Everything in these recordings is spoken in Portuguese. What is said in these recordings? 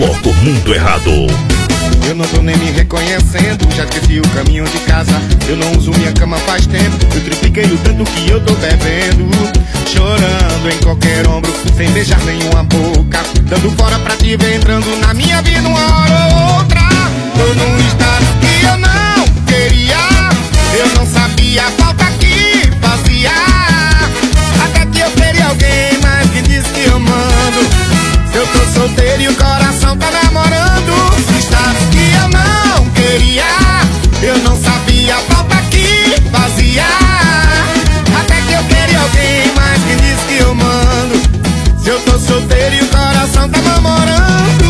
Bloco Mundo Errado. Eu não tô nem me reconhecendo, já esqueci o caminho de casa. Eu não uso minha cama faz tempo, eu tripliquei o tanto que eu tô bebendo. Chorando em qualquer ombro, sem beijar nenhuma boca, dando fora pra te ver entrando na minha vida uma hora ou outra. Tô num estado que eu não queria, eu não sabia a falta que fazia. Até que eu queria alguém, mas quem disse que eu mando? Se eu tô solteiro e o coração tá namorando. Estado que eu não queria, eu não sabia a falta que fazia. Até que eu queria alguém, mas quem disse que eu mando? Se eu tô solteiro e o coração tá namorando.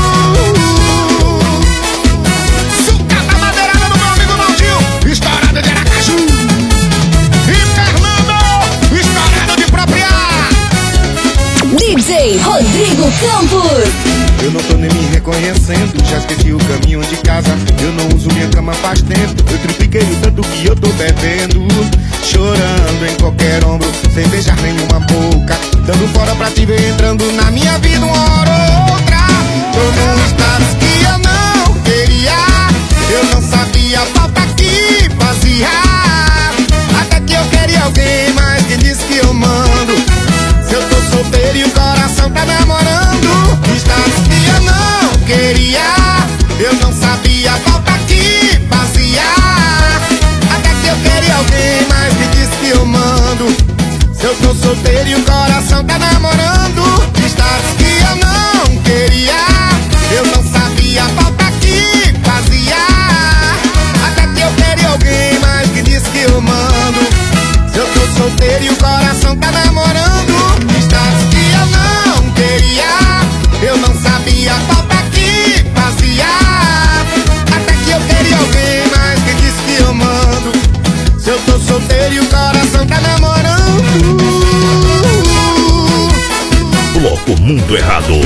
Suca da madeirada do meu amigo Naldinho, estourado de Aracaju. E Fernando, estourado de Propriar. DJ Rodrigo Campos. Eu não tô nem me reconhecendo, já esqueci o caminho de casa. Eu não uso minha cama faz tempo, eu tripliquei o tanto que eu tô bebendo. Chorando em qualquer ombro, sem beijar nenhuma boca, dando fora pra te ver entrando na minha vida uma hora ou outra. Tô num estado que eu não queria, eu não sabia a falta que fazia. Até que eu queria alguém, mas quem disse que eu mando? Se eu tô solteiro e o coração tá namorando. Estado que eu não queria, eu não sabia a falta que fazia. Até que eu queria alguém, mas me disse que eu mando. Se eu tô solteiro e o coração tá namorando. Estado que eu não queria, eu não sabia a falta que fazia. Até que eu queria alguém, mas me disse que eu mando. Se eu tô solteiro e o coração tá namorando. Estado que eu não queria, eu não sabia a falta que fazia. Até que eu queria alguém, mas quem disse que eu mando? Se eu tô solteiro e o coração tá namorando. Bloco Mundo Errado.